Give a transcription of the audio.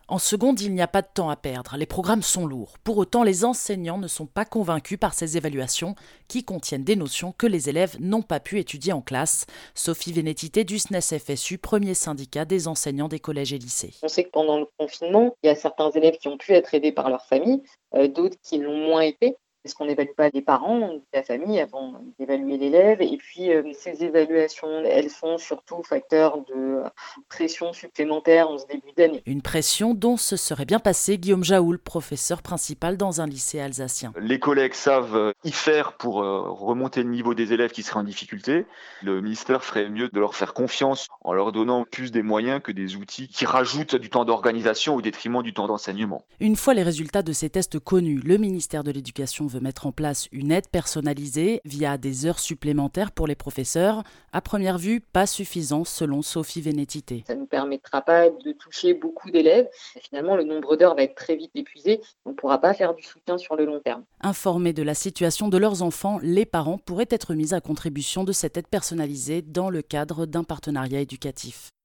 En seconde, il n'y a pas de temps à perdre. Les programmes sont lourds. Pour autant, les enseignants ne sont pas convaincus par ces évaluations qui contiennent des notions que les élèves n'ont pas pu étudier en classe. Sophie Vénétité du SNES FSU, premier syndicat des enseignants des collèges et lycées. On sait que pendant le confinement, il y a certains élèves qui ont pu être aidés par leur famille, d'autres qui l'ont moins été. Parce qu'on n'évalue pas les parents ou la famille avant d'évaluer l'élève. Et puis, ces évaluations, elles sont surtout facteurs de pression supplémentaire en ce début d'année. Une pression dont se serait bien passé Guillaume Jaoul, professeur principal dans un lycée alsacien. Les collègues savent y faire pour remonter le niveau des élèves qui seraient en difficulté. Le ministère ferait mieux de leur faire confiance en leur donnant plus des moyens que des outils qui rajoutent du temps d'organisation au détriment du temps d'enseignement. Une fois les résultats de ces tests connus, le ministère de l'Éducation veut mettre en place une aide personnalisée via des heures supplémentaires pour les professeurs. À première vue, pas suffisant selon Sophie Vénétité. Ça ne nous permettra pas de toucher beaucoup d'élèves. Et finalement, le nombre d'heures va être très vite épuisé. On ne pourra pas faire du soutien sur le long terme. Informés de la situation de leurs enfants, les parents pourraient être mis à contribution de cette aide personnalisée dans le cadre d'un partenariat éducatif.